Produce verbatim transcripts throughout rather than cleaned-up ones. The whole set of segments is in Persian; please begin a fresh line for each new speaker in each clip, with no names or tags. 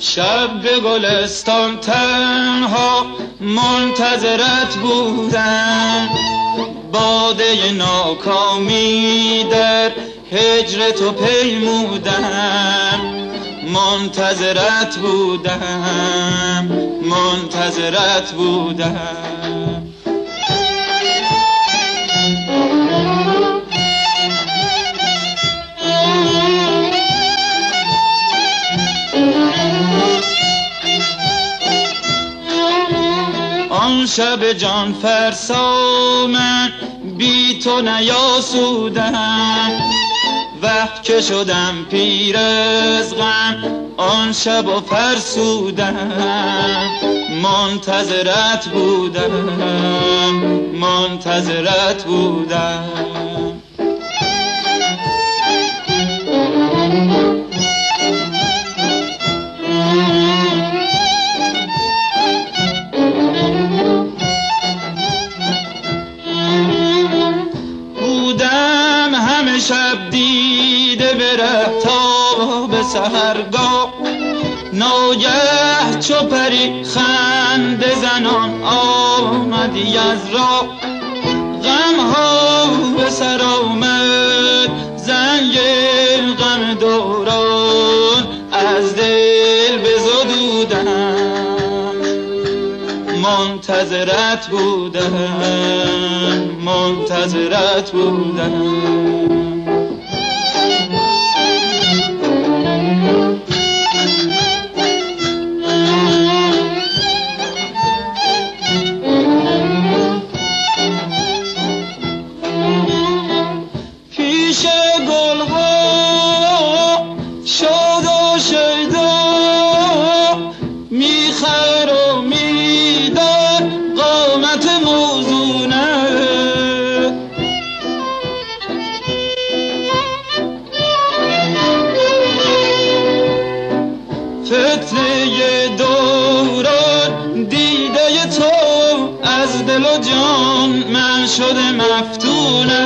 شب به گلستان تنها منتظرت بودم، باده ناکامی در هجر تو پیمودم. منتظرت بودم، منتظرت بودم. آن شب جان فرسا من بی تو نیاسودم، وقت که شدم پیر از غم آن شب و فرسودم. منتظرت بودم، منتظرت بودم. شب دیده بره تا به سحرگاه، ناگه چو پری خنده زنان آمدی از راه. غم ها به سر آمد زنگ غم دوران، از دل بزدودم. منتظرت بودم، منتظرت بودم. پیش گلها شاد و شیدا میخر و میدار قامت موزونه. فتنه دوران دیده تو از دل و جان من شده مفتونه.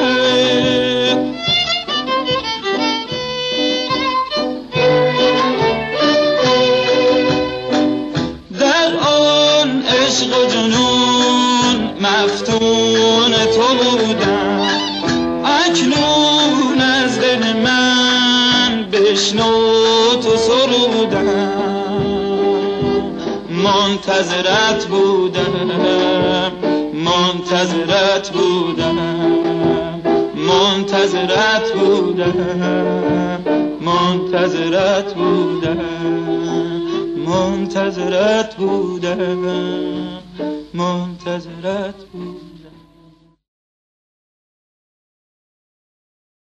در آن عشق و جنون مفتون تو بودم، اکنون از دل من بشنو تو سرودم. منتظرت بودم، منتظرت بودم، منتظرت بودم، منتظرت بودم، منتظرت بودم، منتظرت بودم.